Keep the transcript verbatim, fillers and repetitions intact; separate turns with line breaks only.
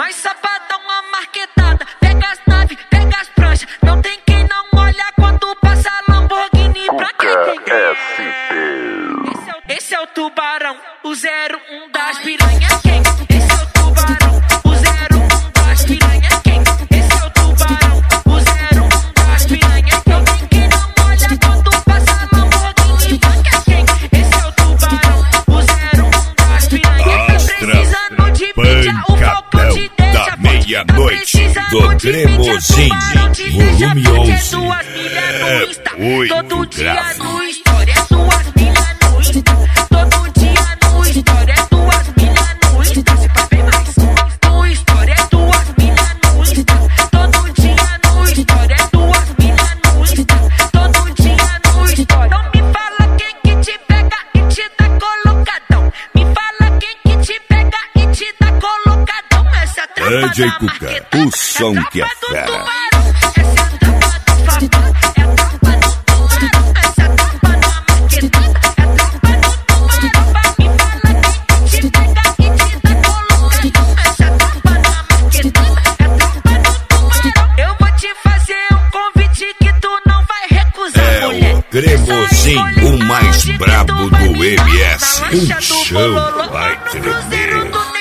Nós sapatão a marquetada, pega as naves, pega as pranchas. Não tem quem não olha quando passa Lamborghini pra quem tem. Esse é, o, esse é o tubarão, o zero um das piranha quem? Esse é o tubarão, o zero um das piranha quem? Esse é o tubarão, o zero um das piranha quem? Não tem quem não olha quando passa Lamborghini pra quem? Esse é o tubarão, o zero um das piranha. Tá precisando de mídia, o Falcão te deixa
da meia-noite do Cremosinho, volume onze. É,
todo dia no história, suas milhas no Insta. Todo dia no história, tuas milhas no Insta. Se pá bem mais. No história, tuas milhas no Insta. Todo dia no história, tuas milhas no Insta. Todo dia no história. Então me fala quem que te pega e te dá colocadão. Me fala quem que te pega e te dá colocadão. Essa trampa
D J
da
Cuca,
marqueta,
o som
é
que é
trampa do
fera.
tubarão. Essa é a trampa do Fafá. É a trampa do tubarão. Essa é a trampa da marquetada. É a trampa do tubarão. Me fala quem que te pega e te dá colocadão. Essa é a trampa da marquetada. É a trampa do tubarão. Eu vou te fazer um convite que tu não vai recusar,
É
mulher.
o Cremosinho, o mais brabo do M S. Um show vai tremer.